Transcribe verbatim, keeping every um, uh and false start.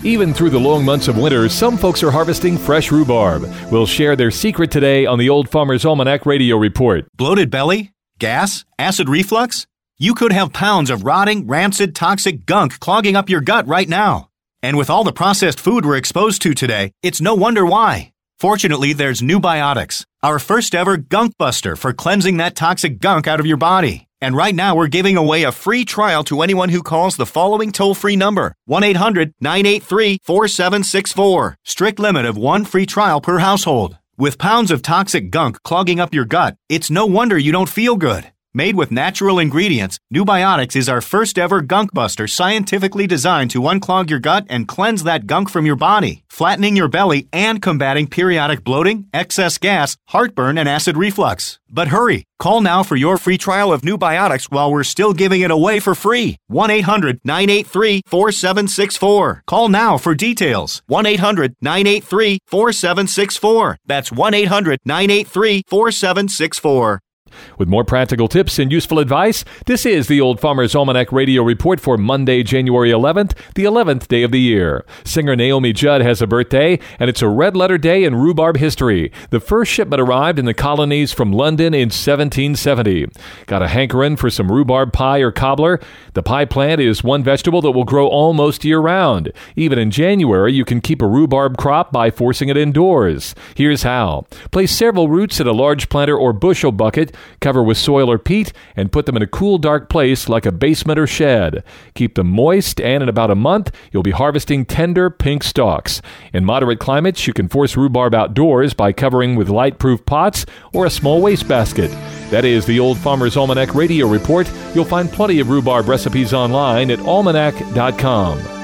Even through the long months of winter, some folks are harvesting fresh rhubarb. We'll share their secret today on the Old Farmer's Almanac Radio Report. Bloated belly? Gas? Acid reflux? You could have pounds of rotting, rancid, toxic gunk clogging up your gut right now. And with all the processed food we're exposed to today, it's no wonder why. Fortunately, there's Newbiotics, our first ever gunk buster for cleansing that toxic gunk out of your body. And right now, we're giving away a free trial to anyone who calls the following toll-free number, one eight hundred nine eight three four seven six four. Strict limit of one free trial per household. With pounds of toxic gunk clogging up your gut, it's no wonder you don't feel good. Made with natural ingredients, Newbiotics is our first ever gunk buster scientifically designed to unclog your gut and cleanse that gunk from your body, flattening your belly and combating periodic bloating, excess gas, heartburn, and acid reflux. But hurry, call now for your free trial of Newbiotics while we're still giving it away for free. one eight hundred nine eight three four seven six four. Call now for details. one eight hundred nine eight three four seven six four. That's one eight hundred nine eight three four seven six four. With more practical tips and useful advice, this is the Old Farmer's Almanac Radio Report for Monday, January eleventh, the eleventh day of the year. Singer Naomi Judd has a birthday, and it's a red-letter day in rhubarb history. The first shipment arrived in the colonies from London in seventeen seventy. Got a hankering for some rhubarb pie or cobbler? The pie plant is one vegetable that will grow almost year-round. Even in January, you can keep a rhubarb crop by forcing it indoors. Here's how. Place several roots in a large planter or bushel bucket, cover with soil or peat, and put them in a cool, dark place like a basement or shed. Keep them moist, and in about a month, you'll be harvesting tender pink stalks. In moderate climates, you can force rhubarb outdoors by covering with light-proof pots or a small wastebasket. That is the Old Farmer's Almanac Radio Report. You'll find plenty of rhubarb recipes online at almanac dot com.